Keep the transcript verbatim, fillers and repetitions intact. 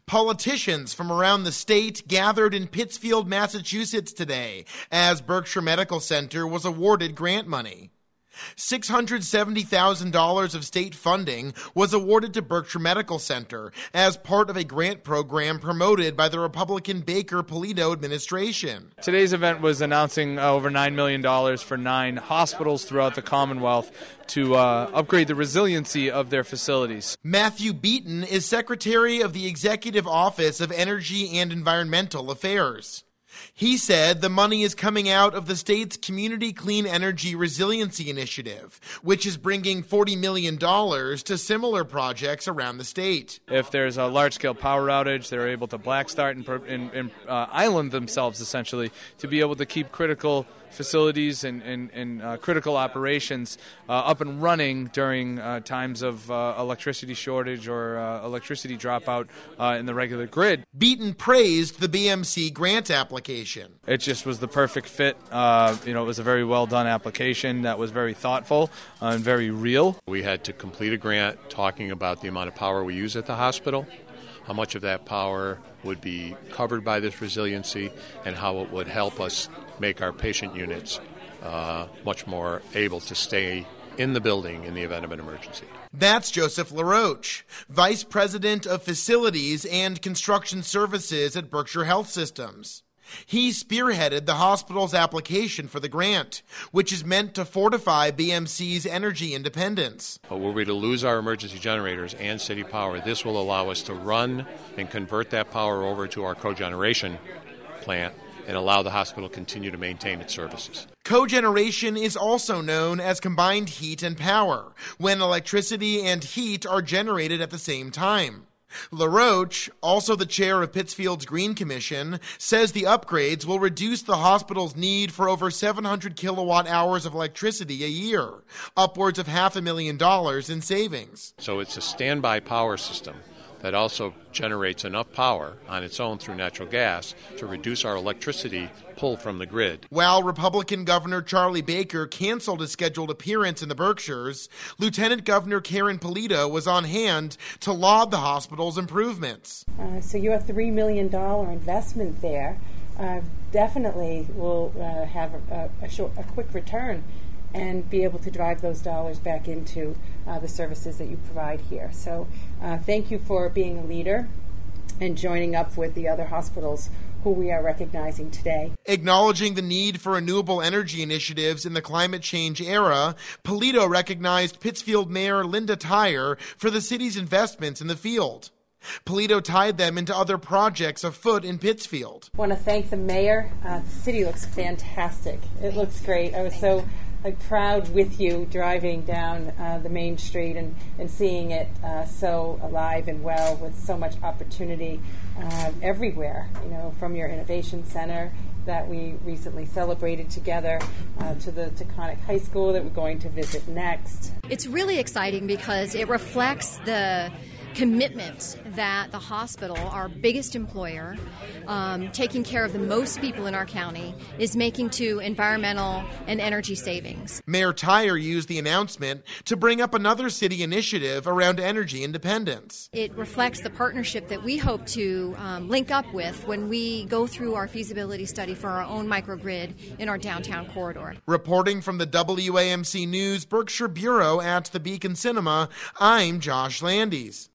Politicians from around the state gathered in Pittsfield, Massachusetts today as Berkshire Medical Center was awarded grant money. six hundred seventy thousand dollars of state funding was awarded to Berkshire Medical Center as part of a grant program promoted by the Republican Baker-Polito administration. Today's event was announcing uh, over nine million dollars for nine hospitals throughout the Commonwealth to uh, upgrade the resiliency of their facilities. Matthew Beaton is Secretary of the Executive Office of Energy and Environmental Affairs. He said the money is coming out of the state's Community Clean Energy Resiliency Initiative, which is bringing forty million dollars to similar projects around the state. If there's a large-scale power outage, they're able to black start and, and, and uh, island themselves, essentially, to be able to keep critical facilities and, and, and uh, critical operations uh, up and running during uh, times of uh, electricity shortage or uh, electricity dropout uh, in the regular grid. Beaton praised the B M C grant application. It just was the perfect fit. Uh, you know, it was a very well-done application that was very thoughtful uh, and very real. We had to complete a grant talking about the amount of power we use at the hospital, how much of that power would be covered by this resiliency, and how it would help us make our patient units uh, much more able to stay in the building in the event of an emergency. That's Joseph LaRoche, Vice President of Facilities and Construction Services at Berkshire Health Systems. He spearheaded the hospital's application for the grant, which is meant to fortify B M C's energy independence. But were we to lose our emergency generators and city power, this will allow us to run and convert that power over to our cogeneration plant and allow the hospital to continue to maintain its services. Cogeneration is also known as combined heat and power, when electricity and heat are generated at the same time. LaRoche, also the chair of Pittsfield's Green Commission, says the upgrades will reduce the hospital's need for over seven hundred kilowatt hours of electricity a year, upwards of half a million dollars in savings. So it's a standby power system that also generates enough power on its own through natural gas to reduce our electricity pull from the grid. While Republican Governor Charlie Baker canceled a scheduled appearance in the Berkshires, Lieutenant Governor Karen Polito was on hand to laud the hospital's improvements. Uh, so your three million dollars investment there uh, definitely will uh, have a, a, short, a quick return and be able to drive those dollars back into uh, the services that you provide here. So uh, thank you for being a leader and joining up with the other hospitals who we are recognizing today. Acknowledging the need for renewable energy initiatives in the climate change era, Polito recognized Pittsfield Mayor Linda Tyer for the city's investments in the field. Polito tied them into other projects afoot in Pittsfield. I want to thank the mayor. Uh, the city looks fantastic. It looks great. I was so like, proud with you driving down uh, the main street and, and seeing it uh, so alive and well with so much opportunity uh, everywhere, you know, from your innovation center that we recently celebrated together uh, to the Taconic High School that we're going to visit next. It's really exciting because it reflects the commitment that the hospital, our biggest employer, um, taking care of the most people in our county, is making to environmental and energy savings. Mayor Tyer used the announcement to bring up another city initiative around energy independence. It reflects the partnership that we hope to um, link up with when we go through our feasibility study for our own microgrid in our downtown corridor. Reporting from the W A M C News Berkshire Bureau at the Beacon Cinema, I'm Josh Landis.